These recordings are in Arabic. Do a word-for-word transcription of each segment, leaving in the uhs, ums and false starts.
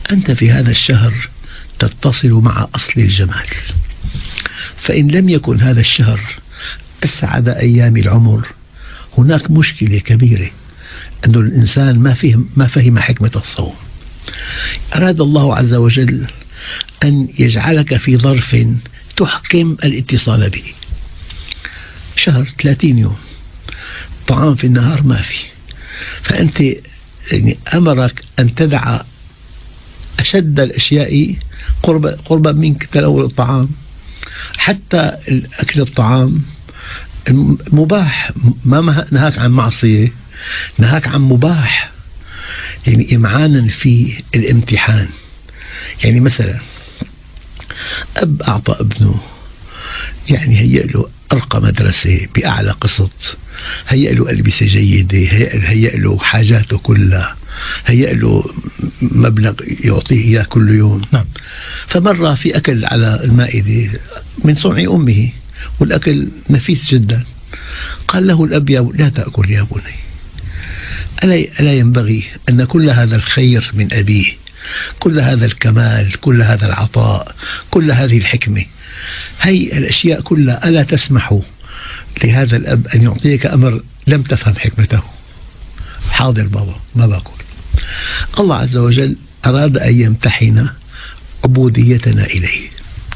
أنت في هذا الشهر تتصل مع أصل الجمال، فإن لم يكن هذا الشهر أسعد أيام العمر هناك مشكلة كبيرة، أن الإنسان ما فهم, ما فهم حكمة الصوم. أراد الله عز وجل أن يجعلك في ظرف تحكم الاتصال به. شهر ثلاثين يوم طعام في النهار ما في، فأنت يعني أمرك أن تدع أشد الأشياء قرب قربا منك تلو الطعام، حتى أكل الطعام مباح، ما نهاك عن معصية، نهاك عن مباح، يعني إمعانا في الامتحان. يعني مثلا أب أعطى ابنه، يعني هيأ له أرقى مدرسة بأعلى قسط، هيأ له ألبسة جيدة، هيأ له حاجاته كلها، هيأ له مبلغ يعطيه إياه كل يوم. نعم. فمرة في أكل على المائدة من صنع أمه والأكل نفيس جدا، قال له الأب يا لا تأكل يا بني، ألا ينبغي أن كل هذا الخير من أبيه، كل هذا الكمال، كل هذا العطاء، كل هذه الحكمة، هي الأشياء كلها ألا تسمح لهذا الأب أن يعطيك أمر لم تفهم حكمته؟ حاضر بابا ما باكل. الله عز وجل أراد أن يمتحن عبوديتنا إليه،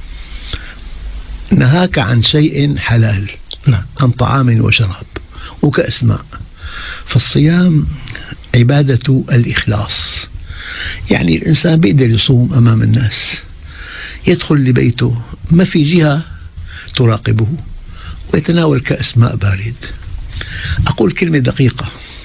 نهاك عن شيء حلال، عن طعام وشراب وكأس ماء. فالصيام عبادة الإخلاص، يعني الإنسان بيقدر يصوم أمام الناس، يدخل لبيته ما في جهة تراقبه ويتناول كأس ماء بارد. أقول كلمة دقيقة،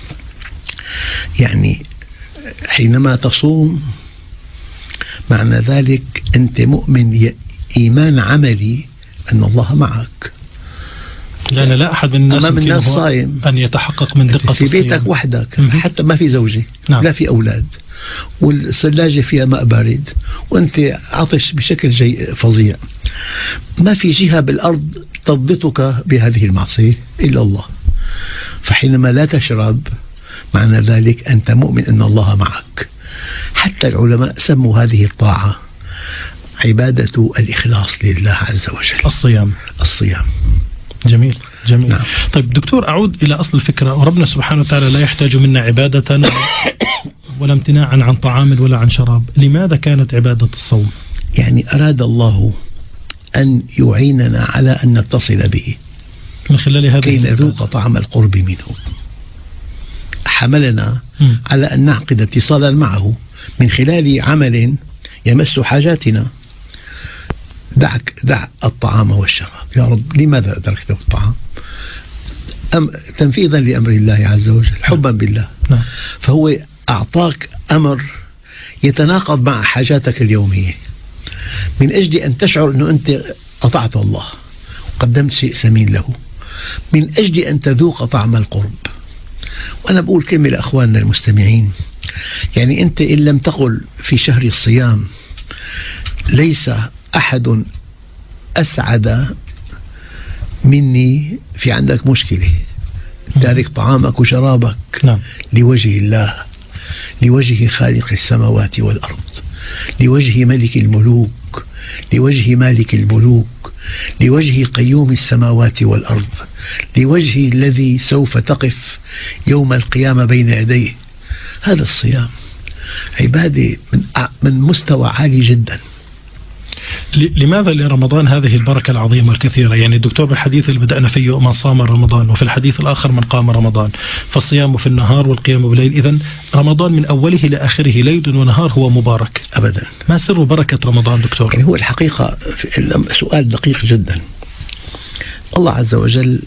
يعني حينما تصوم معنى ذلك أنت مؤمن إيمان عملي أن الله معك، لأن لا أحد من الناس أمام الناس صايم أن يتحقق من دقة في بيتك وحدك، حتى ما في زوجة. نعم. لا في أولاد، والثلاجة فيها ماء بارد، وأنت عطش بشكل جي فظيع، ما في جهة بالأرض تضبطك بهذه المعصية إلا الله. فحينما لا تشرب معنى ذلك أنت مؤمن أن الله معك. حتى العلماء سموا هذه الطاعة عبادة الإخلاص لله عز وجل، الصيام. الصيام. جميل جميل. نعم. طيب دكتور، أعود إلى أصل الفكرة. وربنا سبحانه وتعالى لا يحتاج منا عبادة ولا امتناعا عن طعام ولا عن شراب. لماذا كانت عبادة الصوم؟ يعني أراد الله أن يعيننا على أن نتصل به من خلال هذا كي نذوق طعم القرب منه. حملنا م. على أن نعقد اتصالا معه من خلال عمل يمس حاجاتنا. دعك دع الطعام والشراب، يا رب لماذا تركت الطعام؟ أم تنفيذا لأمر الله عز وجل، حبا بالله. نعم. فهو أعطاك أمر يتناقض مع حاجاتك اليومية، من أجل أن تشعر أنه أنت أطعت الله وقدمت شيء ثمين له، من أجل أن تذوق طعم القرب. وأنا بقول كلمة لأخواننا المستمعين، يعني أنت إن لم تقل في شهر الصيام ليس أحد أسعد مني، في عندك مشكلة. تارك طعامك وشرابك نعم. لوجه الله، لوجه خالق السماوات والأرض، لوجه ملك الملوك، لوجه مالك الملوك، لوجه قيوم السماوات والأرض، لوجه الذي سوف تقف يوم القيامة بين يديه. هذا الصيام عبادة من من مستوى عالي جدا. لماذا لرمضان هذه البركة العظيمة والكثيرة؟ يعني الدكتور بالحديث اللي بدأنا فيه من صام رمضان، وفي الحديث الآخر من قام رمضان، فالصيام في النهار والقيام بالليل. إذن رمضان من أوله إلى آخره ليل ونهار هو مبارك. أبدا. ما سر بركة رمضان دكتور؟ يعني هو الحقيقة سؤال دقيق جدا. الله عز وجل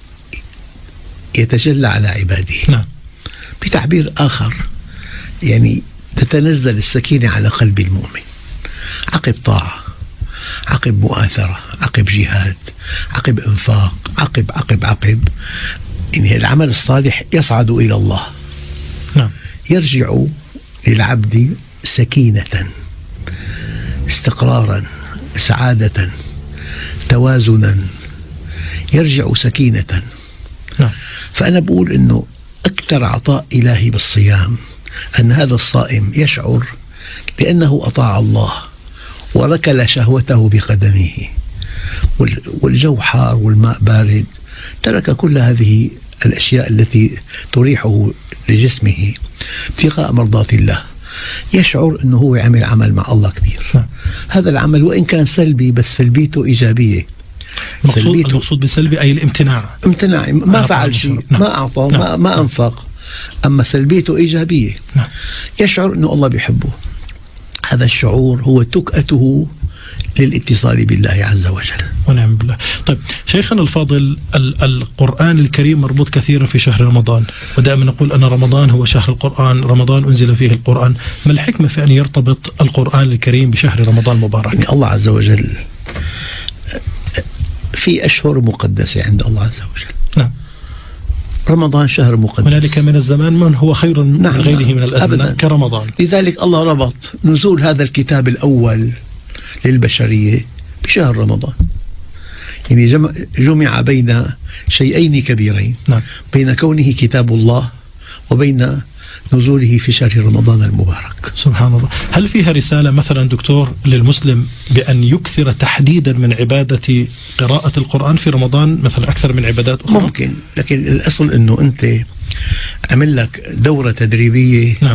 يتجلى على عباده. نعم. بتعبير آخر يعني تتنزل السكينة على قلب المؤمن عقب طاعة، عقب مؤاثرة، عقب جهاد، عقب انفاق، عقب عقب عقب إن العمل الصالح يصعد إلى الله. نعم. يرجع للعبد سكينة، استقرارا، سعادة، توازنا، يرجع سكينة. نعم. فأنا بقول إنه أكثر عطاء إلهي بالصيام أن هذا الصائم يشعر لأنه أطاع الله وركل شهوته بقدمه، والجو حار والماء بارد، ترك كل هذه الأشياء التي تريحه لجسمه ابتغاء مرضات الله، يشعر أنه هو يعمل عمل مع الله كبير. هذا العمل وإن كان سلبي بس سلبيته إيجابية. المقصود, المقصود بسلبي أي الامتناع، امتناع، ما فعل شيء، ما أعطى، ما, ما أنفق، أما سلبيته إيجابية. يشعر أنه الله بيحبه. هذا الشعور هو تكأته للاتصال بالله عز وجل. ونعم بالله. طيب شيخنا الفاضل، القرآن الكريم مربوط كثيرا في شهر رمضان، ودائما نقول أن رمضان هو شهر القرآن، رمضان أنزل فيه القرآن. ما الحكمة في أن يرتبط القرآن الكريم بشهر رمضان المبارك؟ يعني الله عز وجل في أشهر مقدسة عند الله عز وجل. نعم. رمضان شهر مقدس. هنالك من الزمان من هو خير من نعم غيره من الأزمنة كرمضان. لذلك الله ربط نزول هذا الكتاب الأول للبشرية بشهر رمضان، يعني جمع بين شيئين كبيرين. نعم. بين كونه كتاب الله وبين نزوله في شهر رمضان المبارك. سبحان الله. هل فيها رسالة مثلا دكتور للمسلم بأن يكثر تحديدا من عبادة قراءة القرآن في رمضان مثلا أكثر من عبادات أخرى؟ ممكن، لكن الأصل أنه أنت عمل لك دورة تدريبية. نعم.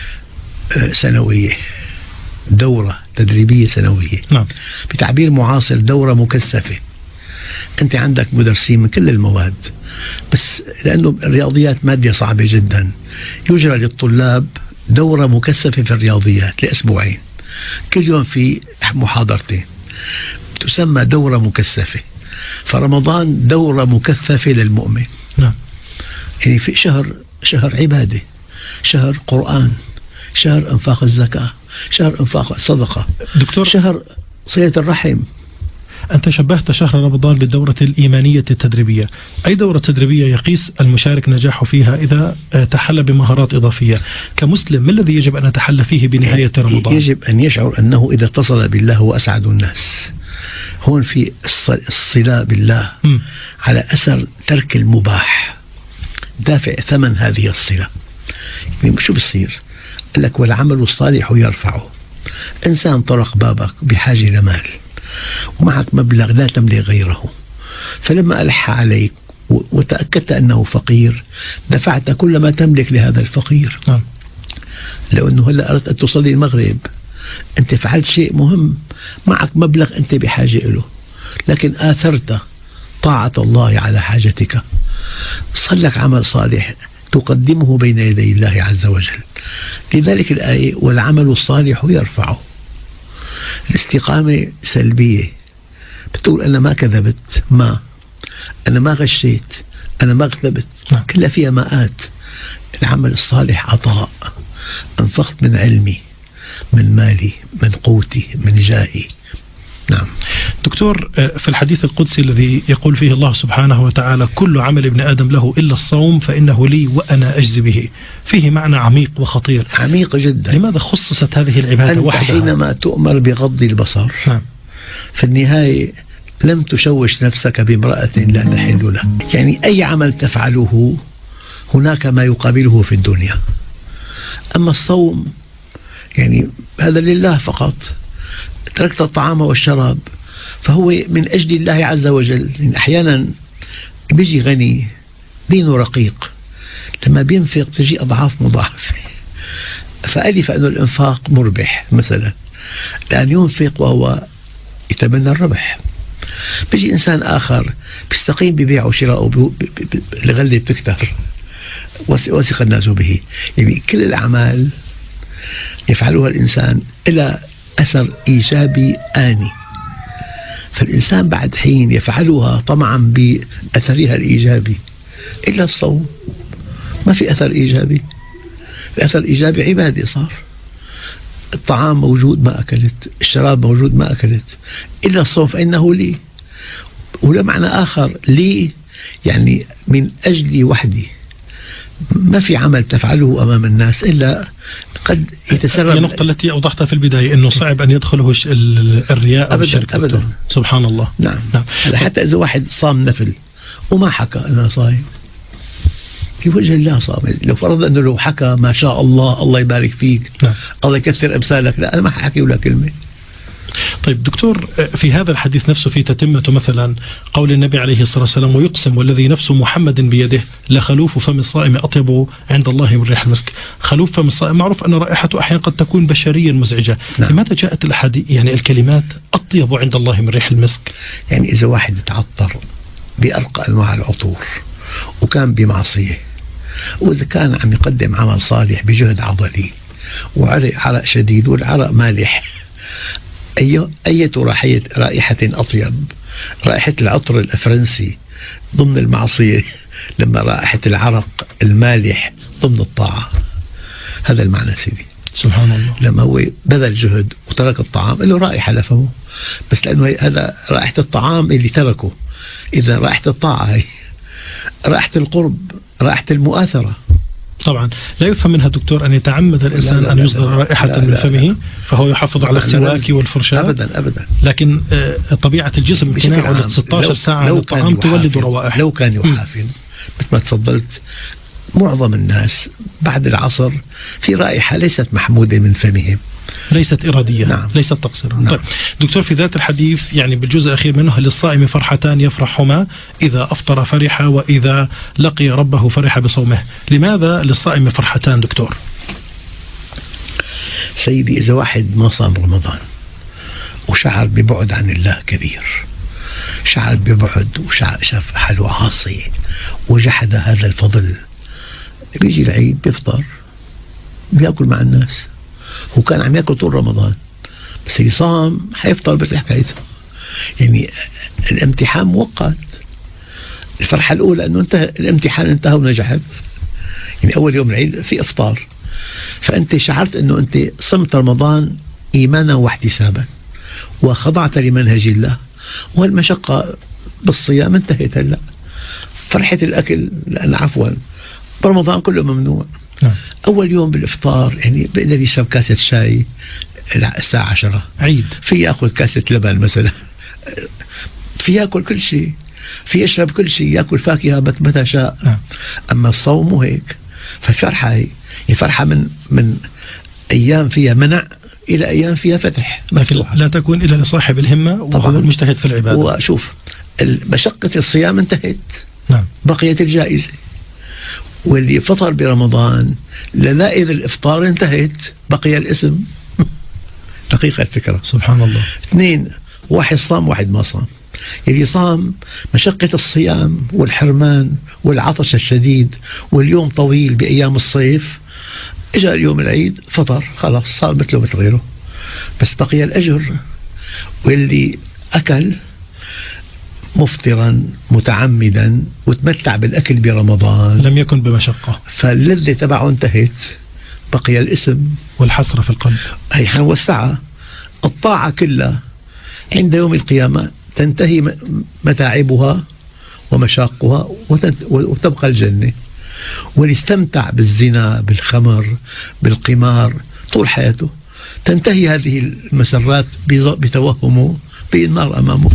سنوية، دورة تدريبية سنوية. نعم. بتعبير معاصر دورة مكثفة. أنت عندك مدرسين من كل المواد، بس لأنه الرياضيات مادة صعبة جدا، يجرى للطلاب دورة مكثفة في الرياضيات لأسبوعين، كل يوم في محاضرتين، تسمى دورة مكثفة. فرمضان دورة مكثفة للمؤمن. نعم. يعني في شهر شهر عبادة، شهر قرآن، شهر انفاق الزكاة، شهر انفاق الصدقة، دكتور شهر صلة الرحم. أنت شبهت شهر رمضان بالدورة الإيمانية التدريبية. أي دورة تدريبية يقيس المشارك نجاحه فيها إذا تحلى بمهارات إضافية. كمسلم ما الذي يجب أن نتحلى فيه بنهاية رمضان؟ يجب أن يشعر أنه إذا اتصل بالله هو أسعد الناس. هون في الصلة بالله م. على أثر ترك المباح، دافع ثمن هذه الصلة. يعني شو بصير؟ قال لك والعمل الصالح يرفعه. إنسان طرق بابك بحاجة لمال ومعك مبلغ لا تملك غيره، فلما ألح عليك وتأكدت أنه فقير دفعت كل ما تملك لهذا الفقير. نعم. لو أنه هلأ أردت أن تصلي المغرب، أنت فعلت شيء مهم، معك مبلغ أنت بحاجة له، لكن آثرت طاعة الله على حاجتك، صار لك عمل صالح تقدمه بين يدي الله عز وجل. لذلك الآية والعمل الصالح يرفعه. الاستقامة سلبية، بتقول أنا ما كذبت، ما أنا ما غشيت، أنا ما اغتبت، كلها فيها ماءات. العمل الصالح عطاء، أنفقت من علمي، من مالي، من قوتي، من جاهي. نعم. دكتور، في الحديث القدسي الذي يقول فيه الله سبحانه وتعالى كل عمل ابن آدم له إلا الصوم فإنه لي وأنا أجزي به، فيه معنى عميق وخطير. عميق جدا. لماذا خصصت هذه العبادة أنت وحدها؟ حينما تؤمر بغض البصر، نعم. في النهاية لم تشوش نفسك بامرأة لا تحل له. يعني أي عمل تفعله هناك ما يقابله في الدنيا. أما الصوم يعني هذا لله فقط، تركت الطعام والشراب فهو من أجل الله عز وجل. يعني أحيانا بيجي غني دينه رقيق، لما بينفق تجي أضعاف مضاعفة، فألف أن الإنفاق مربح مثلا، لأن ينفق وهو يتمنى الربح. بيجي إنسان آخر بيستقيم ببيع وشراء، الغلة بتكتر، وثق الناس به. يعني كل الأعمال يفعلها الإنسان إلى أثر إيجابي آني، فالإنسان بعد حين يفعلها طمعا بأثرها الإيجابي. إلا الصوم ما في أثر إيجابي، الأثر الإيجابي عبادة صار. الطعام موجود ما أكلت، الشراب موجود ما أكلت، إلا الصوم فإنه لي. ولا معنى آخر لي يعني من أجلي وحدي، ما في عمل تفعله أمام الناس إلا قد يتسرب. هي النقطة التي أوضحتها في البداية أنه صعب أن يدخله الرياء أبدا أبدا. سبحان الله. نعم, نعم. حتى إذا واحد صام نفل وما حكى أنا صايم، في وجه الله صامت. لو فرض أنه لو حكى ما شاء الله الله يبارك فيك نعم. الله يكثر أمثالك، لا أنا ما حكي ولا كلمة. طيب دكتور، في هذا الحديث نفسه في تتمة مثلا قول النبي عليه الصلاة والسلام: ويقسم والذي نفس محمد بيده لخلوف فم الصائم أطيب عند الله من ريح المسك. خلوف فم الصائم معروف أن رائحته أحيانا قد تكون بشريا مزعجة. نعم. لماذا جاءت الأحاديث يعني الكلمات أطيب عند الله من ريح المسك؟ يعني إذا واحد تعطر بأرقى أنواع العطور وكان بمعصية، وإذا كان عم يقدم عمل صالح بجهد عضلي وعرق عرق شديد والعرق مالح، أي أية رائحة أطيب؟ رائحة العطر الفرنسي ضمن المعصية، لما رائحة العرق المالح ضمن الطاعة. هذا المعنى سيدي. سبحان الله. لما هو بذل جهد وترك الطعام له رائحة لفمه، بس لأنه هذا رائحة الطعام اللي تركه. إذا رائحة الطاعة هي رائحة القرب، رائحة المؤاثرة. طبعا لا يفهم منها دكتور أن يتعمد الإنسان لا لا لا أن يصدر رائحة لا لا من فمه لا لا فهو يحافظ على السواك والفرشاة. أبدا أبدا. لكن طبيعة الجسم امتناعه ل ستة عشر ساعة من الطعام تولد روائح. لو كان يحافظ مثل ما تفضلت، معظم الناس بعد العصر في رائحة ليست محمودة من فمهم، ليست إرادية. نعم. ليست تقصيرا. نعم. طيب دكتور، في ذات الحديث يعني بالجزء الأخير منه: للصائم فرحتان يفرحهما إذا أفطر فرح وإذا لقي ربه فرح بصومه. لماذا للصائم فرحتان دكتور؟ سيدي، إذا واحد ما صام رمضان وشعر ببعد عن الله كبير، شعر ببعد وشاف حاله عاصي وجحد هذا الفضل، بيجي العيد بيفطر بيأكل مع الناس. هو كان عم يأكل طول رمضان، بس اللي صام حيفطر مثل حكايته. يعني الامتحان مؤقت. الفرحة الأولى أنه انتهى الامتحان، انتهى ونجحت. يعني أول يوم العيد في إفطار، فأنت شعرت أنه أنت صمت رمضان إيمانا واحتسابا وخضعت لمنهج الله، والمشقة بالصيام انتهت. هلا فرحة الأكل، لأن عفوا برمضان كله ممنوع. نعم. أول يوم بالإفطار يعني بيقدر يشرب كاسة شاي الساعة عشرة، عيد في يأخذ كاسة لبن مثلا، في يأكل كل شيء، في يشرب كل شيء، يأكل فاكهة متى شاء. نعم. أما الصوم مو هيك. فالفرحة هي فرحة من من أيام فيها منع إلى أيام فيها فتح. لكن لا تكون إلا لصاحب الهمة وهو المجتهد في العبادة. وشوف مشقة الصيام انتهت. نعم. بقيت الجائزة. واللي فطر برمضان لذائذ الإفطار انتهت، بقي الاسم. دقيقة الفكرة. سبحان الله. اثنين، واحد صام واحد ما صام. اللي صام مشقة الصيام والحرمان والعطش الشديد واليوم طويل بأيام الصيف، اجى اليوم العيد فطر، خلاص صار مثله مثل غيره، بس بقي الأجر. واللي أكل مفطرا متعمدا وتمتع بالأكل برمضان لم يكن بمشقة، فاللذة تبعه انتهت، بقي الاسم والحسرة في القلب. هي حنوسعها. الطاعة كلها عند يوم القيامة تنتهي متاعبها ومشاقها وتبقى الجنة. واللي استمتع بالزنا بالخمر بالقمار طول حياته تنتهي هذه المسرات بتوهمه بالنار أمامه.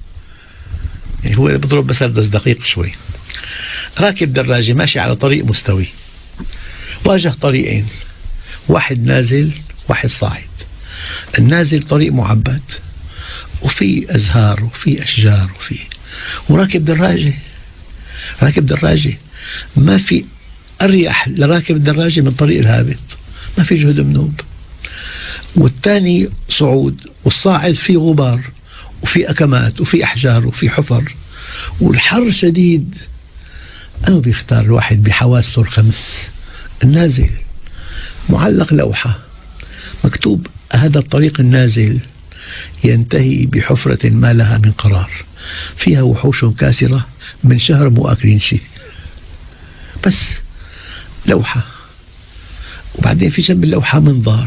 يعني هو بضرب مسدس دقيق شوي. راكب دراجة ماشي على طريق مستوي، واجه طريقين، واحد نازل واحد صاعد. النازل طريق معبد وفي أزهار وفي أشجار وفي وراكب دراجة. راكب دراجة ما في أريح لراكب الدراجة من طريق الهابط، ما في جهد منوب. والثاني صعود، والصاعد في غبار وفي أكمات وفي أحجار وفي حفر والحر شديد. أنا بيختار الواحد بحواسه الخمس. النازل معلق لوحة مكتوب: هذا الطريق النازل ينتهي بحفرة ما لها من قرار، فيها وحوش كاسرة من شهر مو أكلين شيء. بس لوحة، وبعدين في جنب اللوحة منظار،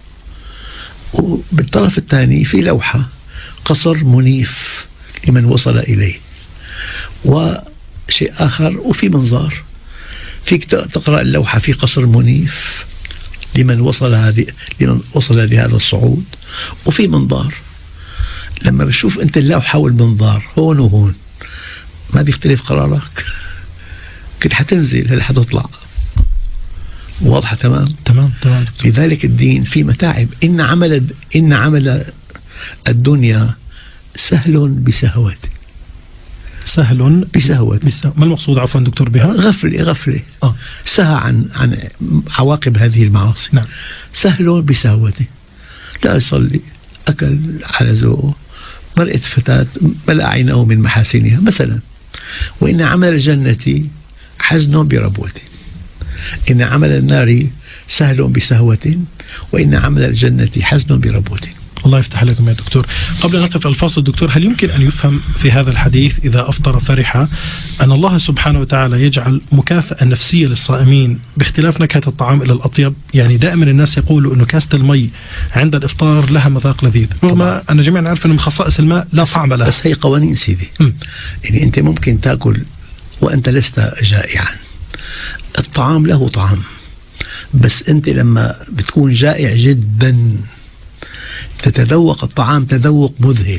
وبالطرف الثاني في لوحة قصر منيف لمن وصل إليه، وشيء آخر وفي منظار. فيك تقرأ اللوحة: في قصر منيف لمن وصل هذه لمن وصل لهذا الصعود، وفي منظار. لما بشوف أنت اللوحة والمنظار هون وهون، ما بيختلف قرارك؟ كنت حتنزل هل حتطلع. واضحة تمام تمام تمام. لذلك الدين في متاعب. إن عمل إن عمل الدنيا سهل بسهوته. سهل بسهوته. بسهو. ما المقصود عفوا دكتور بها؟ غفلة غفلة آه. سهى عن عن عواقب هذه المعاصي. نعم. سهل بسهوته. لا يصلي، أكل على ذوقه، مرأة فتاة ملأ عينه من محاسنها مثلا. وإن عمل الجنة حزن بربوته. إن عمل النار سهل بسهوة، وإن عمل الجنة حزن بربوته. الله يفتح لكم يا دكتور. قبل أن نقف الفاصل دكتور، هل يمكن أن يفهم في هذا الحديث إذا أفطر فرح أن الله سبحانه وتعالى يجعل مكافأة نفسية للصائمين باختلاف نكهة الطعام إلى الأطيب؟ يعني دائما الناس يقولوا أنه كاسة المي عند الإفطار لها مذاق لذيذ، رغم أن جميعا نعرف أن من خصائص الماء لا طعم لها. بس هي قوانين سيدي. م. يعني أنت ممكن تأكل وأنت لست جائعا، الطعام له طعم، بس أنت لما بتكون جائع جدا تتذوق الطعام تذوق مذهل.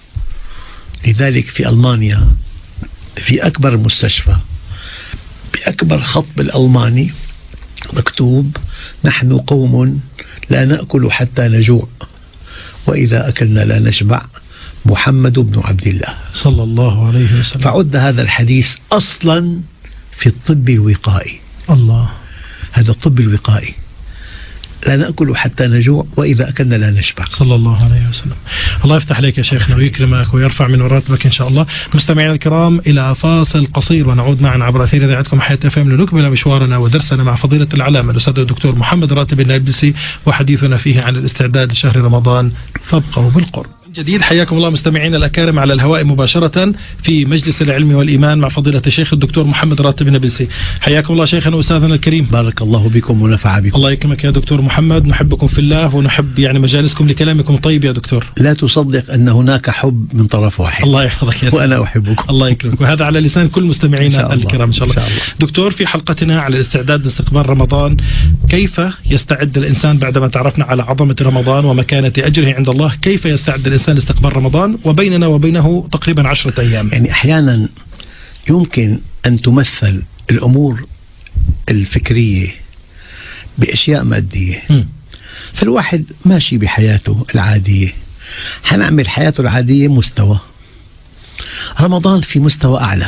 لذلك في ألمانيا في أكبر مستشفى بأكبر خط بالألماني مكتوب: نحن قوم لا نأكل حتى نجوع، وإذا أكلنا لا نشبع، محمد بن عبد الله صلى الله عليه وسلم. فعد هذا الحديث أصلا في الطب الوقائي. الله. هذا الطب الوقائي، لا نأكل حتى نجوع، وإذا أكلنا لا نشبع، صلى الله عليه وسلم. الله يفتح عليك يا شيخنا ويكرمك ويرفع من راتبك إن شاء الله. مستمعينا الكرام، إلى فاصل قصير ونعود معا عبر أثير إذاعتكم حياة اف ام لنكمل مشوارنا ودرسنا مع فضيلة العلامة الأستاذ الدكتور محمد راتب النابلسي، وحديثنا فيه عن الاستعداد لشهر رمضان، فابقوا بالقرب. جديد حياكم الله مستمعينا الأكارم على الهواء مباشرة في مجلس العلم والإيمان مع فضيلة الشيخ الدكتور محمد راتب النابلسي. حياكم الله شيخنا وأستاذنا الكريم. بارك الله بكم ونفع بكم. الله يكرمك يا دكتور محمد، نحبكم في الله ونحب يعني مجالسكم لكلامكم طيب يا دكتور. لا تصدق أن هناك حب من طرف واحد. الله يحفظك يا سيدي. وأنا أحبكم. الله يكرمك، وهذا على لسان كل مستمعينا الكرام إن شاء الله. الله. دكتور، في حلقتنا على الاستعداد لاستقبال رمضان، كيف يستعد الإنسان بعدما تعرفنا على عظمة رمضان ومكانة أجره عند الله، كيف يستعد الإنسان لاستقبال رمضان وبيننا وبينه تقريبا عشرة أيام؟ يعني أحيانا يمكن أن تمثل الأمور الفكرية بأشياء مادية. م. فالواحد ماشي بحياته العادية، حنعمل حياته العادية مستوى. رمضان في مستوى أعلى،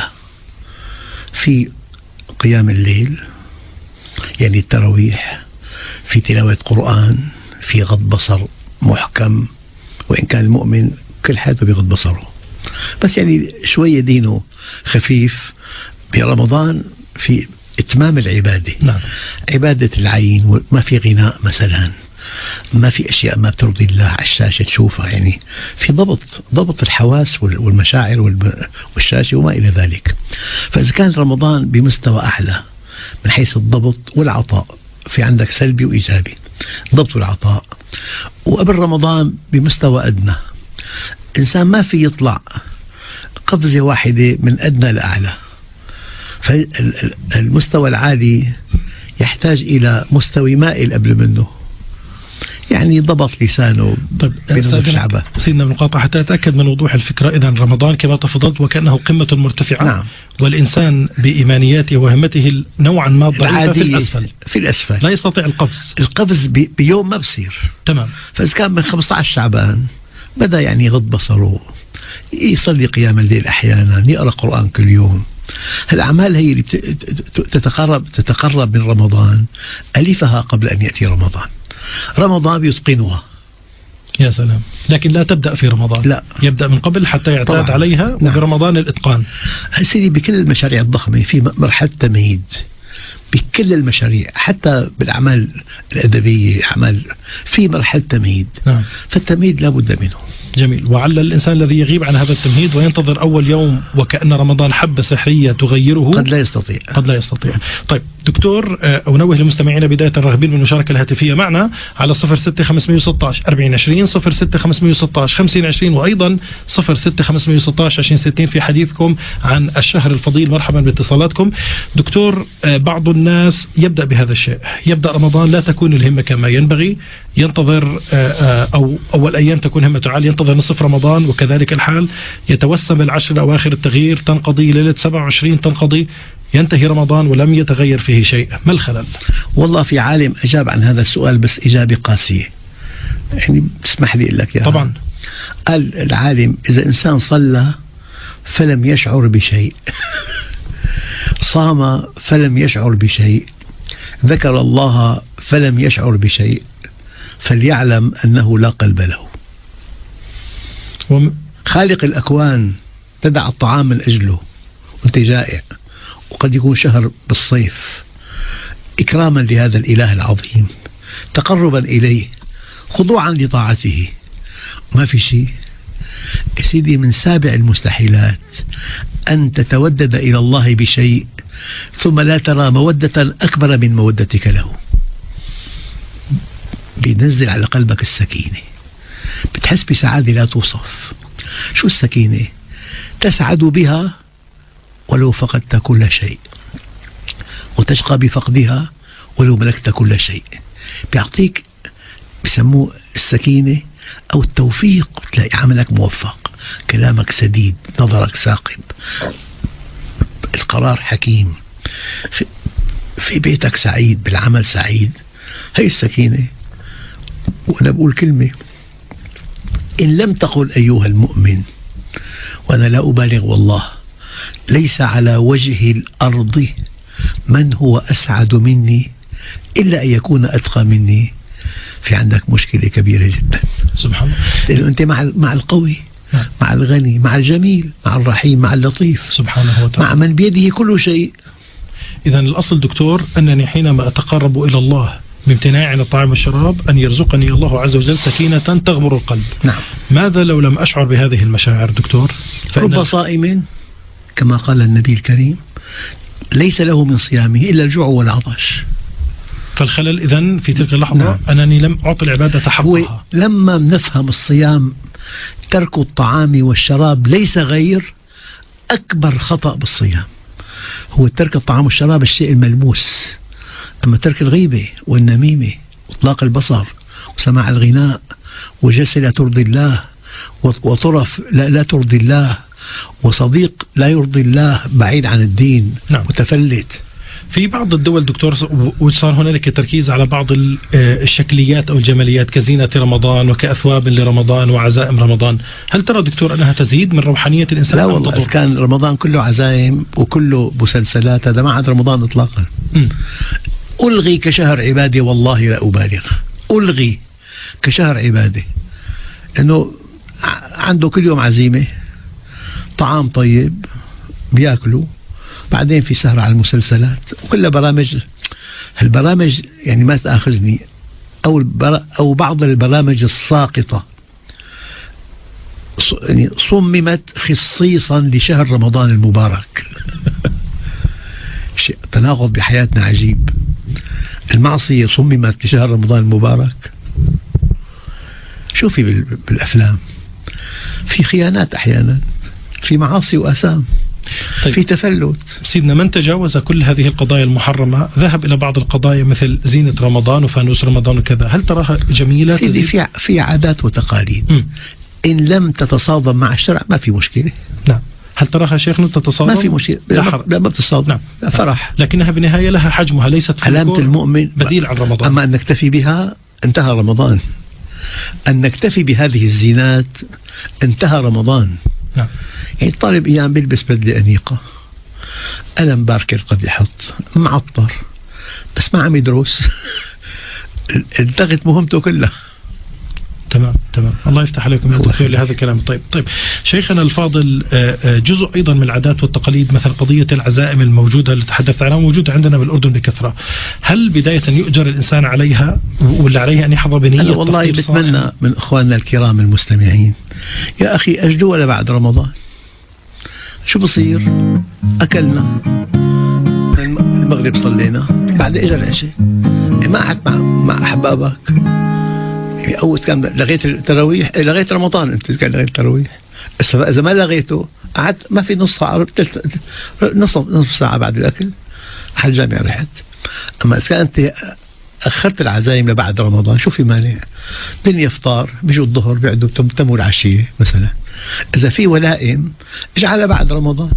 في قيام الليل يعني التراويح، في تلاوة قرآن، في غض بصر محكم، وإن كان المؤمن كل حياته بغض بصره، بس يعني شوية دينه خفيف. برمضان في إتمام العبادة. نعم. عبادة العين، ما في غناء مثلا، ما في أشياء ما بترضي الله على الشاشة تشوفها، يعني في ضبط ضبط الحواس والمشاعر والشاشة وما إلى ذلك. فإذا كان رمضان بمستوى أعلى من حيث الضبط والعطاء، في عندك سلبي وإيجابي، ضبط والعطاء. وقبل رمضان بمستوى أدنى، إنسان ما في يطلع قفزة واحدة من أدنى لأعلى. فالمستوى العالي يحتاج إلى مستوى مائل قبل منه، يعني ضبط لسانه. طيب شعبه سيدنا من قاطع حتى أتأكد من وضوح الفكرة. إذن رمضان كما تفضلت وكأنه قمة مرتفعة. نعم. والإنسان بإيمانياته وهمته نوعا ما ضعيفة في الأسفل. في الأسفل لا يستطيع القفز. القفز بيوم ما بصير. تمام. فإذا كان من خمسة عشر شعبان بدأ يعني يغض بصره، يصلي قيام الليل أحيانا، يقرأ قرآن كل يوم. الأعمال هي اللي تتقرب تتقرب من رمضان، ألفها قبل أن يأتي رمضان. رمضان بيتقنها. يا سلام. لكن لا تبدأ في رمضان، لا، يبدأ من قبل حتى يعتاد طبعا عليها. نعم. وفي رمضان الإتقان. هسيدي بكل المشاريع الضخمة في مرحلة تمهيد، بكل المشاريع، حتى بالأعمال الأدبية، أعمال في مرحلة تمهيد. نعم. فالتمهيد لا بد منه. جميل. وعلى الإنسان الذي يغيب عن هذا التمهيد وينتظر أول يوم وكأن رمضان حبة سحرية تغيره، قد لا يستطيع. قد لا يستطيع. طيب دكتور، أنوه للمستمعين بداية الراغبين بالمشاركة الهاتفية معنا على صفر ستة خمسمائة وستة عشر أربعين عشرين، صفر ستة خمسمائة وستة عشر خمسين عشرين، وأيضا صفر ستة خمسمائة وستة عشر عشرين ستين في حديثكم عن الشهر الفضيل. مرحبا باتصالاتكم. دكتور، بعض الناس يبدأ بهذا الشيء، يبدأ رمضان لا تكون الهمة كما ينبغي، ينتظر أو أول أيام تكون همته عالية، ينتظر نصف رمضان وكذلك الحال، يتوسم العشر الأواخر التغيير، تنقضي ليلة سبعة وعشرين تنقضي، ينتهي رمضان ولم يتغير فيه شيء. ما الخلل؟ والله في عالم أجاب عن هذا السؤال بس إجابة قاسية، يعني تسمح لي أقول لك يا طبعا. قال العالم إذا إنسان صلى فلم يشعر بشيء، صام فلم يشعر بشيء، ذكر الله فلم يشعر بشيء، فليعلم أنه لا قلب له. وم... خالق الأكوان تدع الطعام من أجله وأنت جائع، وقد يكون شهر بالصيف، إكراما لهذا الإله العظيم، تقربا إليه، خضوعا لطاعته، ما في شيء. سيدي من سابع المستحيلات أن تتودد إلى الله بشيء ثم لا ترى مودة أكبر من مودتك له. بينزل على قلبك السكينة، بتحس بسعادة لا توصف. شو السكينة؟ تسعد بها ولو فقدت كل شيء، وتشقى بفقدها ولو ملكت كل شيء. بيعطيك، بسموه السكينة أو التوفيق، تلاقي عملك موفق، كلامك سديد، نظرك ثاقب، القرار حكيم، في, في بيتك سعيد، بالعمل سعيد. هي السكينة. وأنا بقول كلمة، إن لم تقل أيها المؤمن، وأنا لا أبالغ والله، ليس على وجه الأرض من هو أسعد مني إلا أن يكون أتقى مني، في عندك مشكلة كبيرة جدا. سبحان الله. لأنه أنت مع مع القوي، مع الغني، مع الجميل، مع الرحيم، مع اللطيف سبحانه وتعالى، مع من بيده كل شيء. إذن الأصل دكتور أنني حينما أتقرب إلى الله بامتناع عن الطعام والشراب أن يرزقني الله عز وجل سكينة تغمر القلب. نعم. ماذا لو لم أشعر بهذه المشاعر دكتور؟ رب صائم كما قال النبي الكريم ليس له من صيامه إلا الجوع والعطش. فالخلل إذن في تلك اللحظة نعم. أنني لم أعطي العبادة حقها. لما نفهم الصيام ترك الطعام والشراب ليس غير، أكبر خطأ بالصيام هو ترك الطعام والشراب الشيء الملموس، أما ترك الغيبة والنميمة وإطلاق البصر وسماع الغناء وجلسة لا ترضي الله وطرف لا, لا ترضي الله وصديق لا يرضي الله بعيد عن الدين. نعم. متفلت. في بعض الدول دكتور وصار هنالك تركيز على بعض الشكليات أو الجماليات كزينة رمضان وكأثواب لرمضان وعزائم رمضان. هل ترى دكتور أنها تزيد من روحانية الإنسان؟ لا والله، كان رمضان كله عزائم وكله مسلسلات، هذا ما عاد رمضان إطلاقا. م. ألغي كشهر عبادة، والله لا أبالغ، ألغي كشهر عبادة، لأنه عنده كل يوم عزيمة، طعام طيب بياكلوا، بعدين في سهرة على المسلسلات وكل برامج. هالبرامج يعني ما تأخذني، أو, أو بعض البرامج الساقطة يعني صممت خصيصا لشهر رمضان المبارك. شيء تناقض بحياتنا عجيب. المعصية صممت لشهر رمضان المبارك. شوفي بالأفلام في خيانات أحيانا، في معاصي وأسام، طيب. في تفلت. سيدنا من تجاوز كل هذه القضايا المحرمة ذهب إلى بعض القضايا مثل زينة رمضان وفانوس رمضان وكذا، هل تراها جميلة؟ سيدي في في عادات وتقاليد م. إن لم تتصادم مع الشرع ما في مشكلة. نعم. هل تراها شيخنا تتصادم؟ ما في مشكلة. لا, لا ما بتصادم. نعم. لا فرح. لكنها بالنهاية لها حجمها، ليست علامة المؤمن بديل عن رمضان. أما أن نكتفي بها انتهى رمضان. أن نكتفي بهذه الزينات انتهى رمضان. نعم. يعني الطالب أيام بيلبس بدلة أنيقة، قلم باركر قد يحط، معطر، بس ما عم يدرس. التغت مهمته كلها. تمام تمام. الله يفتح عليكم يا دكتور لهذا الكلام. طيب طيب شيخنا الفاضل، جزء أيضا من العادات والتقاليد مثل قضية العزائم الموجودة اللي تحدثت عنها موجودة عندنا بالأردن بكثرة، هل بداية يؤجر الإنسان عليها ولا عليه أن يحظى بنية؟ أنا والله بتمنى من أخواننا الكرام المستمعين، يا أخي أجلوا ولا بعد رمضان، شو بصير؟ أكلنا المغرب صلينا، بعد إجا العشاء ما قعدت مع مع أحبابك. أول كان لغيت التراويح، لغيت رمضان، أنت كان لغيت التراويح، إذا ما لغيته قعدت ما في نص ساعة، نصف نصف ساعة بعد الأكل على الجامع رحت. أما إذا كانت أخرت العزايم لبعد رمضان شو في مانع؟ دنيا إفطار، بيجوا الظهر بيقعدوا بتموا العشية مثلا. إذا في ولائم اجعلها بعد رمضان،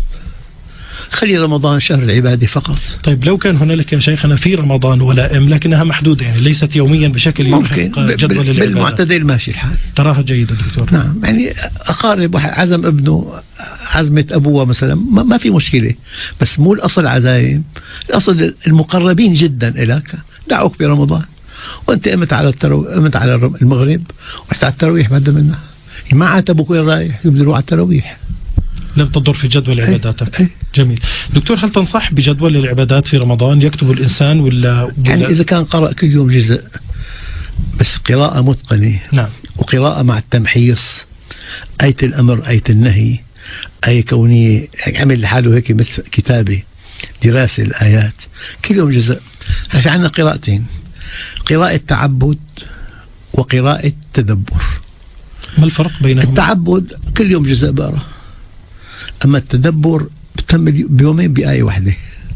خلي رمضان شهر العبادة فقط. طيب لو كان هنالك يا شيخنا في رمضان ولائم لكنها محدودة، يعني ليست يوميا بشكل ممكن جدول العبادة بالمعتدل ماشي الحال. تراها جيدة دكتور. نعم، يعني أقارب واحد عزم ابنه عزمة أبوه مثلا ما, ما في مشكلة، بس مو الأصل عزايم. الأصل المقربين جدا إليك دعوك برمضان، وأنت قمت على الترو... قمت على المغرب ورحت على التراويح بعد منها، ما عاتبك وين رايح؟ يبدلوا على التراويح، لم تضر في جدول عباداتك. أي. جميل دكتور، هل تنصح بجدول العبادات في رمضان يكتب الإنسان ولا, ولا يعني إذا كان قرأ كل يوم جزء بس قراءة متقنة، نعم، وقراءة مع التمحيص، آية الأمر آية النهي آية كونية، عمل لحاله هيك مثل كتابة دراسة الآيات كل يوم جزء. في عندنا قراءتين، قراءة تعبد وقراءة تدبر. ما الفرق بينهما؟ التعبد كل يوم جزء بقرأ، أما التدبر بتم بيومين بآية واحدة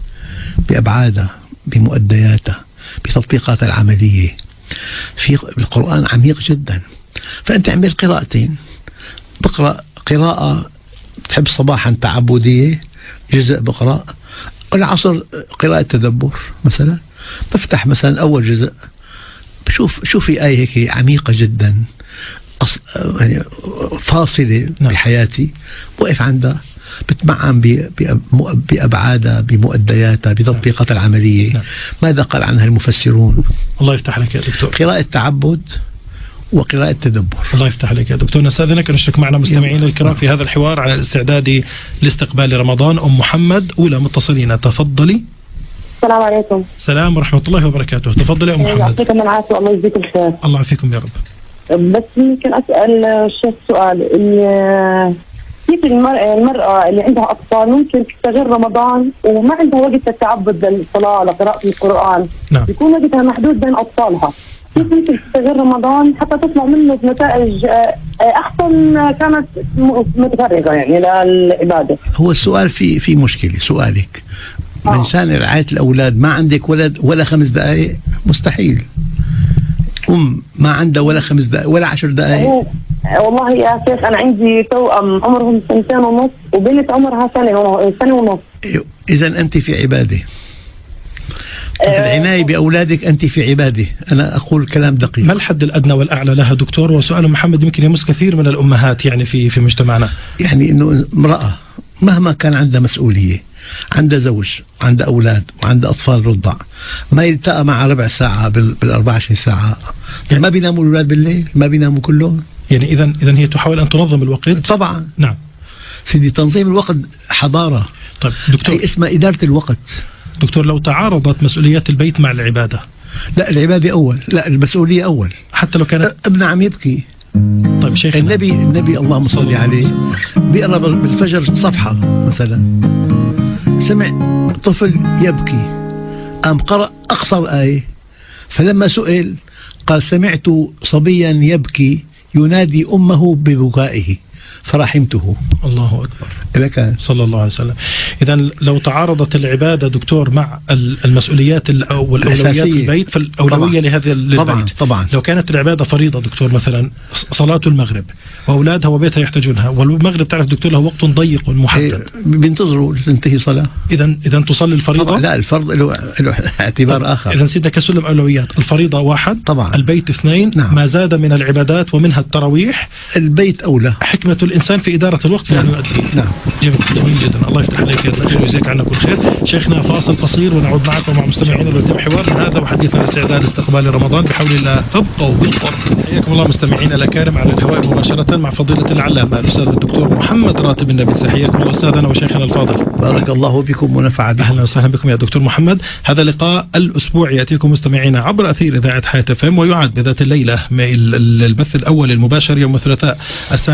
بأبعادها بمؤدياتها بتطبيقاتها العملية. في القرآن عميق جدا، فأنت عمل قراءتين، بقرأ قراءة بتحب صباحا تعبدية جزء بقرأ، والعصر قراءة تدبر مثلا، بفتح مثلا أول جزء بشوف شوف في آية هيك عميقة جدا يعني فاصلة نعم. بحياتي وقف عندها بتمعن بأبعادها بمؤدياتها بتطبيقاتها العملية نعم. ماذا قال عنها المفسرون. الله يفتح عليك يا دكتور. قراءة تعبد وقراءة تدبر. الله يفتح عليك يا دكتور. نستأذنك أن نشرك معنا مستمعينا الكرام في هذا الحوار على الاستعداد لاستقبال رمضان. أم محمد أولى متصلين، تفضلي. السلام عليكم. السلام ورحمة الله وبركاته. تفضلي يا أم محمد. يعطيكم العافية والله يجزيك الخير. الله يعافيكم يا رب. بس ممكن أسأل الشيخ سؤال، كيف المرأة اللي عندها أطفال ممكن تستغل رمضان وما عندها وقت للتعبد للصلاة لقراءة القرآن، نعم. يكون وقتها محدود بين أطفالها، كيف ممكن تستغل رمضان حتى تطلع منه بنتائج أحسن كانت متفرغة يعني للعبادة؟ هو السؤال في في مشكلة. سؤالك من شان رعاية الأولاد ما عندك ولد ولا خمس دقائق مستحيل. أم ما عندها ولا خمس دقائق ولا عشر دقائق. والله يا شيخ أنا عندي توأم عمرهم سنتين ونص وبنت عمرها سنة سنة ونص. إذا أنت في عبادة، في العناية بأولادك أنت في عبادة. أنا أقول كلام دقيق. ما الحد الأدنى والأعلى لها دكتور؟ وسؤال محمد يمكن يمس كثير من الأمهات يعني في في مجتمعنا. يعني إنه امرأة مهما كان عندها مسؤولية، عندها زوج، عندها أولاد، وعندها أطفال رضع، ما يلتقى مع ربع ساعة بالأربع عشر ساعة، يعني ما بيناموا الأولاد بالليل، ما بيناموا كلهم. يعني إذا إذا هي تحاول أن تنظم الوقت. طبعا نعم سيدي، تنظيم الوقت حضارة. طيب دكتور، هي اسمها إدارة الوقت. دكتور لو تعارضت مسؤوليات البيت مع العبادة؟ لا، العبادة أول، لا المسؤولية أول، حتى لو كانت ابن عم يبكي. طيب شيخ النبي النبي اللهم صل عليه بيقرأ بالفجر صفحة مثلا، سمع طفل يبكي قام قرأ أقصر آية، فلما سئل قال سمعت صبيا يبكي ينادي أمه ببكائه فرحمته. الله أكبر. إذا كان صلى الله عليه وسلم. إذا لو تعارضت العبادة دكتور مع المسؤوليات والأولويات البيت، فالأولوية لهذا البيت. طبعا طبعا. لو كانت العبادة فريضة دكتور، مثلا صلاة المغرب وأولادها وبيتها يحتاجونها، والمغرب تعرف دكتور له وقت ضيق محدد، بينتظروا تنتهي صلاة. إذا إذا تصلي الفريضة. لا، الفرض له اعتبار آخر. إذا سيدنا كسلم أولويات، الفريضة واحد طبعا، البيت اثنين. نعم. ما زاد من العبادات ومنها التراويح البيت أولى. حكمة الإنسان في إدارة الوقت نعم. يعني يؤدي. نعم. جميل جميل جدا. الله يفتح عليك يا دكتور ويجزيك عنا كل خير. شيخنا فاصل قصير ونعود معكم مع مستمعينا لنتم حوارنا هذا وحديثنا الاستعداد لاستقبال رمضان بحول الله، فابقوا بالفرق. حياكم الله مستمعينا الأكارم على الهواء مباشرة مع فضيلة العلامة الأستاذ الدكتور محمد راتب النبيل. حياكم الله أستاذنا وشيخنا الفاضل. بارك الله بكم ونفع بكم. أهلا وسهلا بكم يا دكتور محمد. هذا لقاء الأسبوع يأتيكم مستمعينا عبر أثير إذاعة حياة اف ام، ويعاد بذات الليلة البث الأول المباشر يوم الثلاثاء الساعة الثالثة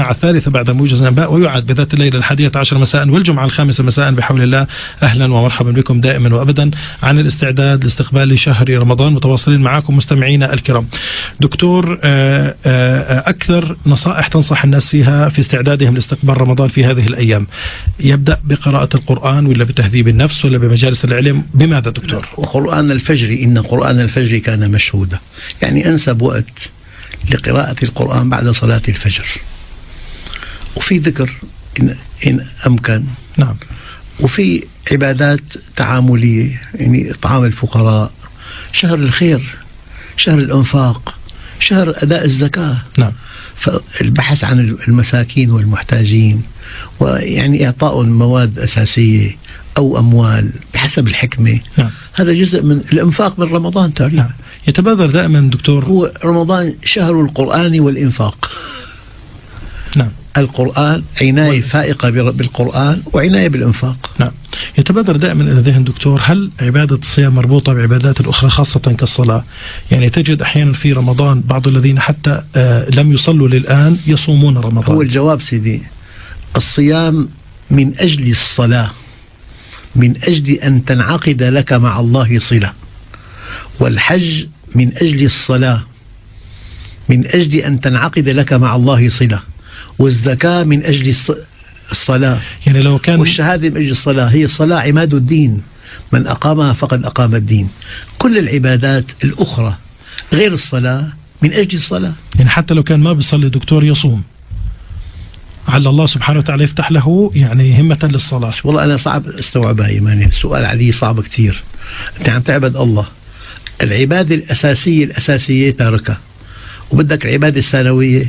بعد موجز الأنباء، ويعاد بذات الليلة الحادية عشر مساء والجمعة الخامسة مساء بحول الله. أهلا ومرحبا بكم دائما وأبدا عن الاستعداد لاستقبال شهر رمضان، متواصلين معكم مستمعينا الكرام. دكتور، أكثر نصائح تنصح الناس فيها في استعدادهم لاستقبال رمضان في هذه الأيام، يبدأ بقراءة القرآن ولا بتهذيب النفس ولا بمجالس العلم؟ بماذا دكتور؟ وقرآن الفجر، إن قرآن الفجر كان مشهودا، يعني أنسب وقت لقراءة القرآن بعد صلاة الفجر، وفي ذكر إن, إن أمكن. نعم. وفي عبادات تعاملية، يعني إطعام الفقراء، شهر الخير، شهر الإنفاق، شهر أداء الزكاة. نعم. فالبحث عن المساكين والمحتاجين، ويعني إعطاء مواد أساسية أو أموال بحسب الحكمة. نعم. هذا جزء من الإنفاق من رمضان تقريبا. نعم. يتبادر دائما دكتور، هو رمضان شهر القرآن والإنفاق. نعم. القرآن عناية فائقة بالقرآن وعناية بالإنفاق. نعم. يتبادر دائما إلى ذهن دكتور، هل عبادة الصيام مربوطة بعبادات الأخرى خاصة كالصلاة؟ يعني تجد أحيانا في رمضان بعض الذين حتى آه لم يصلوا للآن يصومون رمضان. هو الجواب سيدي، الصيام من أجل الصلاة، من أجل أن تنعقد لك مع الله صلة، والحج من أجل الصلاة، من أجل أن تنعقد لك مع الله صلة، والزكاة من أجل الصلاة، يعني لو كان والشهادة من أجل الصلاة. هي الصلاة عماد الدين، من أقامها فقد أقام الدين. كل العبادات الأخرى غير الصلاة من أجل الصلاة. يعني حتى لو كان ما بيصلي دكتور يصوم، على الله سبحانه وتعالى يفتح له يعني همة للصلاة. والله أنا صعب استوعبها إيماني، السؤال علي صعب كتير. أنت عم تعبد الله، العبادة الأساسية الأساسية تاركها، وبدك العبادة الثانوية.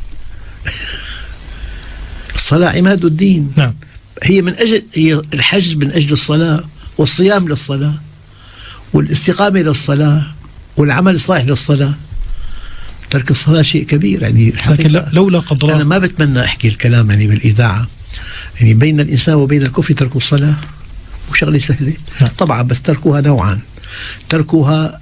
الصلاة عماد الدين. نعم. هي من أجل، هي الحج من أجل الصلاة، والصيام للصلاة، والاستقامة للصلاة، والعمل الصالح للصلاة. ترك الصلاة شيء كبير يعني. لكن لولا قدران، أنا ما بتمنى أحكي الكلام يعني بالإذاعة، يعني بين الإنسان وبين الكفر ترك الصلاة وشغلة سهلة. نعم. طبعا بس تركها نوعا، تركها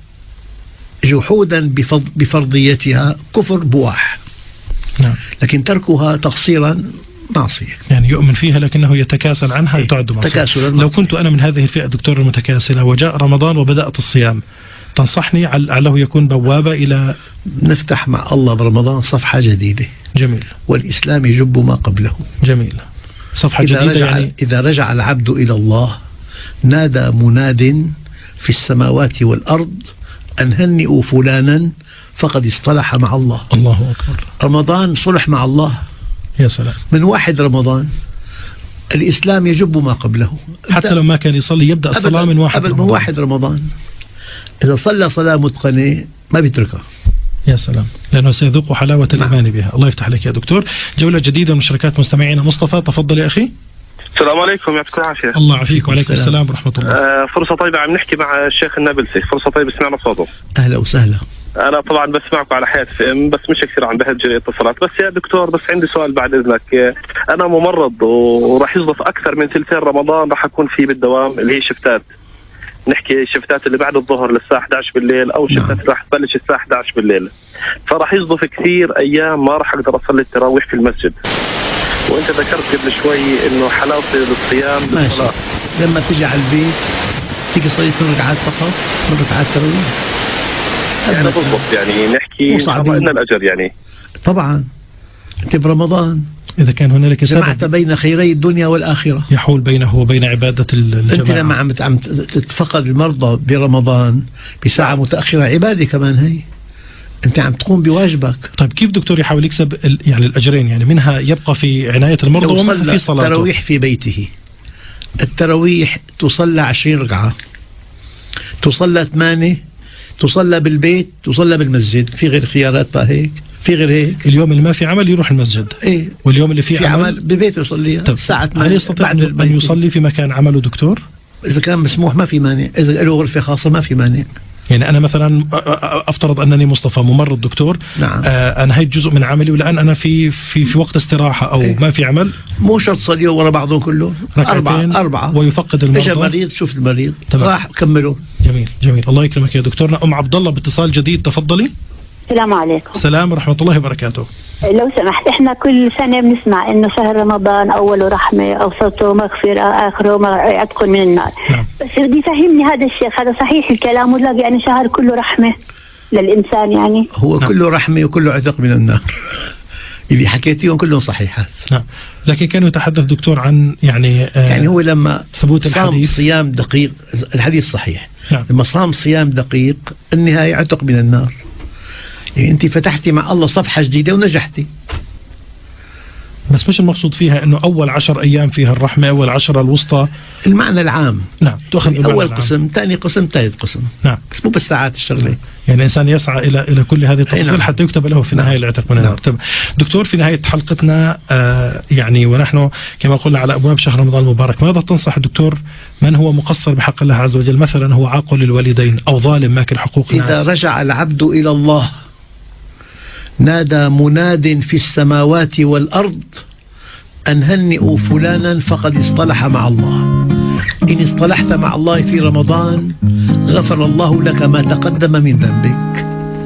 جحودا بفرضيتها كفر بواح. نعم. لكن تركها تقصيرا معصية، يعني يؤمن فيها لكنه يتكاسل عنها، إيه؟ تعد معصية. تكاسلا. لو كنت أنا من هذه الفئة دكتور المتكاسلة وجاء رمضان وبدأت الصيام، تنصحني علّه يكون بوابة إلى نفتح مع الله برمضان صفحة جديدة. جميل. والإسلام يجب ما قبله. جميل. صفحة إذا جديدة. رجع يعني إذا رجع العبد إلى الله نادى مناد في السماوات والأرض أن هنئوا فلانا فقد اصطلح مع الله. الله أكبر. رمضان صلح مع الله. يا سلام. من واحد رمضان الإسلام يجب ما قبله، حتى لو ما كان يصلي يبدأ الصلاة من واحد رمضان. من واحد رمضان إذا صلى صلاة متقنة ما بيتركها. يا سلام، لأنه سيذوق حلاوة الإيمان بها. الله يفتح عليك يا دكتور. جولة جديدة من شركات مستمعينا. مصطفى تفضل يا أخي. السلام عليكم، يعطيكم العافية. الله يعافيك. وعليكم السلام ورحمة الله. آه فرصة طيبة، عم نحكي مع الشيخ النابلسي، فرصة طيبة سمعنا صوته. أهلا وسهلا. أنا طبعا بسمعكم على حياة اف ام، بس مش كثير عم بهج الاتصالات. بس يا دكتور، بس عندي سؤال بعد إذنك. أنا ممرض وراح يصدف أكثر من ثلثين رمضان راح أكون فيه بالدوام، اللي هي شفتات، نحكي الشفتات اللي بعد الظهر للساعة أحد عشر بالليل، أو شفتات اللي راح تبلش الساعة أحد عشر بالليل. فراح يصدف كثير أيام ما راح أقدر أصلي التراويح في المسجد. وانت ذكرت قبل شوي انه حلاوه للصيام بالصلاه. لما تيجي على البيت تيجي تصلي ثلاث ركعات فقط، ثلاث ركعات تراويح. يعني بالضبط، يعني نحكي ان الاجر يعني. طبعا انت برمضان اذا كان هنالك جمعت بين خيري الدنيا والاخره، يحول بينه وبين عباده الجماعه. انت لما عم عم تتفقد المرضى برمضان بساعه متاخره عباده كمان، هي أنت عم تقوم بواجبك. طيب كيف دكتور يحاول يكسب يعني الأجرين؟ يعني منها يبقى في عناية المرضى ومنها في صلاته. التراويح في بيته، التراويح تصلى عشرين ركعة، تصلى ثمانية، تصلى بالبيت، تصلى بالمسجد. في غير خيارات بقى هيك؟ في غير هيك؟ اليوم اللي ما في عمل يروح المسجد. إيه؟ واليوم اللي فيه في عمل, عمل ببيته يصليها. طب الساعة ثمانية. هل يستطيع أن يصلي في مكان عمله دكتور؟ إذا كان مسموح ما في مانع، إذا له غرفة خاصة ما في مانع. يعني أنا مثلا أفترض أنني مصطفى ممرض دكتور. نعم. آه أنا هيك جزء من عملي، والآن أنا في في في وقت استراحة أو إيه؟ ما في عمل. مو شرط صليوا ورا بعضهم كلهم، أربعة أربعة ويفقد المرضى. إجا مريض شوف المريض تمام. راح كملوا. جميل جميل، الله يكرمك يا دكتورنا. أم عبد الله باتصال جديد، تفضلي. السلام عليكم. السلام ورحمة الله وبركاته. لو سمحت، احنا كل سنة بنسمع انه شهر رمضان اوله رحمة، اوسطه مغفرة، اخره عتق من النار. نعم. بس بدي يفهمني هذا الشيخ، هذا صحيح الكلام ولا يعني شهر كله رحمة للإنسان؟ يعني هو نعم. كله رحمة وكله عتق من النار. اللي حكيتيهم كلهم صحيحات. نعم. لكن كانوا يتحدث دكتور عن يعني آه يعني هو لما ثبوت الحديث صيام دقيق، الحديث صحيح. نعم. لما صام صيام دقيق النهاية عتق من النار. يعني أنت فتحتي مع الله صفحة جديدة ونجحتي. بس مش المقصود فيها انه اول عشر ايام فيها الرحمة، اول عشرة الوسطى. المعنى العام. نعم. تأخذ يعني اول قسم، ثاني قسم، ثالث قسم. نعم. بس مو بالساعات الشغلة. نعم. يعني الانسان يسعى الى الى كل هذه التفاصيل نعم. حتى يكتب له في النهاية نعم. العتق من النار. نعم. دكتور، في نهاية حلقتنا آه يعني ونحن كما قلنا على ابواب شهر رمضان المبارك، ماذا تنصح دكتور من هو مقصر بحق الله عز وجل؟ مثلا هو عاق للوالدين او ظالم ماكل حقوق الناس. اذا رجع العبد الى الله نادى مناد في السماوات والارض أن هنئوا فلانا فقد اصطلح مع الله. إن اصطلحت مع الله في رمضان غفر الله لك ما تقدم من ذنبك.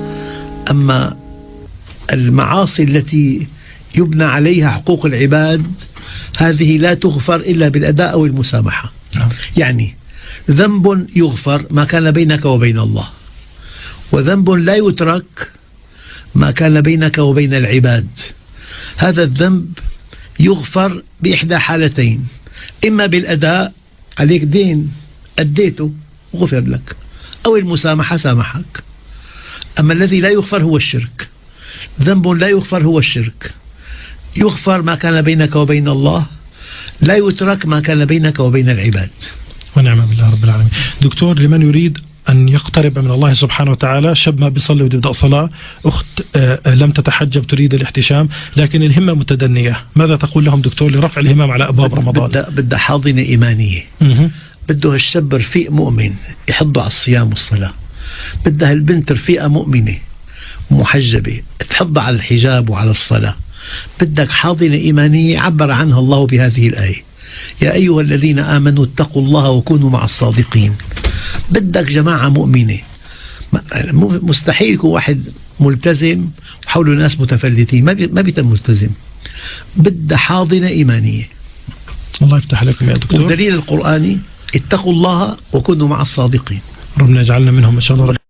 أما المعاصي التي يبنى عليها حقوق العباد هذه لا تغفر إلا بالأداء أو المسامحة. يعني ذنب يغفر ما كان بينك وبين الله، وذنب لا يترك ما كان بينك وبين العباد. هذا الذنب يغفر بإحدى حالتين: إما بالأداء، عليك دين أديته غفر لك، أو المسامحة سامحك. أما الذي لا يغفر هو الشرك. ذنب لا يغفر هو الشرك. يغفر ما كان بينك وبين الله، لا يترك ما كان بينك وبين العباد. ونعم بالله رب العالمين. دكتور، لمن يريد أن يقترب من الله سبحانه وتعالى، شاب ما بيصلي وتبدأ صلاة، أخت لم تتحجب تريد الاحتشام لكن الهمة متدنية، ماذا تقول لهم دكتور لرفع الهمم على أبواب رمضان؟ بدأ, بدأ حاضنة إيمانية. مه. بده هالشاب رفيق مؤمن يحضه على الصيام والصلاة. بدها البنت رفيقة مؤمنة محجبة تحضها على الحجاب وعلى الصلاة. بدك حاضنة إيمانية عبر عنها الله بهذه الآية: يا أيها الذين آمنوا اتقوا الله وكونوا مع الصادقين. بدك جماعة مؤمنة. مستحيل يكون واحد ملتزم وحوله ناس متفلتين، ما بيتم ملتزم. بدها حاضنة إيمانية. الله يفتح لكم يا دكتور. والدليل القرآني: اتقوا الله وكونوا مع الصادقين. ربنا يجعلنا منهم إن شاء الله.